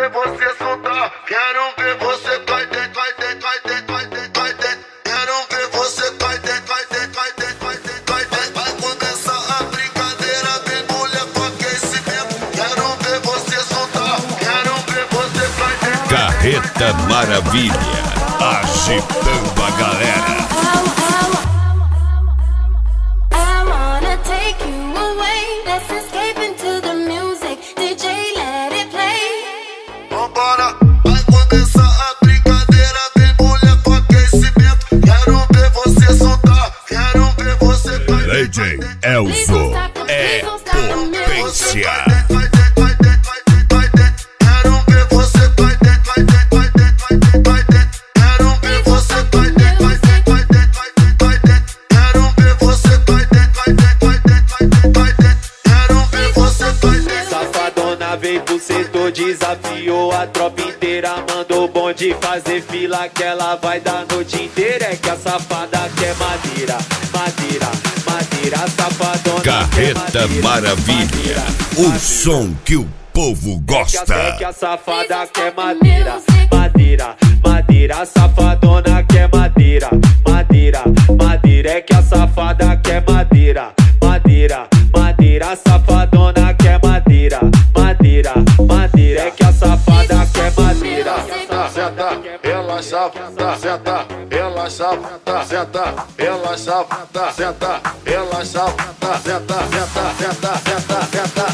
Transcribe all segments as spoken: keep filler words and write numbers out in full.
ver você soltar, quero ver você cai dentro, cai dentro, cai dentro, cai dentro, cai dentro. Quero ver você cai dentro, cai dentro, cai dentro, cai dentro, cai dentro. Vai começar a brincadeira, vem mulher com aquecimento. Quero ver você soltar, quero ver você cai dentro. Carreta Maravilha, agitando a galera. Vambora, vai começar a brincadeira, vem mulher com aquecimento. Quero ver você soltar, quero ver você cai D J Elzo é potência. Quero ver você cai dentro, cai dentro, cai dentro, cai dentro, cai dentro. Quero ver você cai dentro, cai dentro, cai dentro, cai dentro. Quero ver você cai dentro, cai dentro, cai dentro, cai dentro, cai dentro. Quero ver você cai dentro. Safadona veio pro setor, desafiou a tropa inteira. Mandou o bonde fazer fila que ela vai dar a noite inteira. É que a safada quer madeira, madeira, madeira. A safadona Carreta Maravilha, o som que o povo gosta. É que a safada quer madeira, madeira, madeira. A safadona quer madeira, madeira, madeira. É que a safada quer madeira, madeira, madeira. A safadona quer madeira, madeira, madeira. É que a safada quer madeira. Senta, relaxa, senta, relaxa, senta, relaxa, senta, relaxa, senta, senta, senta, senta, senta,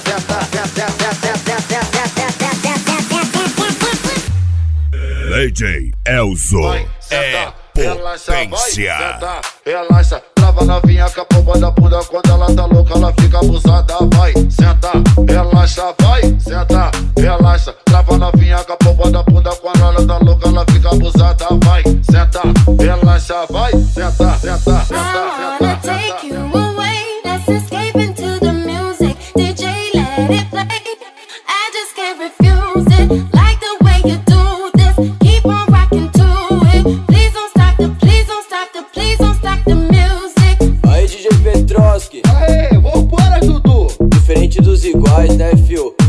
D J Elzo é potência. Senta, relaxa, trava novinha com a pomba da bunda. Quando ela tá louca, ela fica abusada. Vai, senta, relaxa, vai, senta, relaxa, trava novinha com a pomba da bunda. Quando ela tá louca, ela fica abusada. Vai, senta, relaxa, vai, senta, senta, senta, senta. Aê, vambora, Dudu! Diferente dos iguais, né, fio?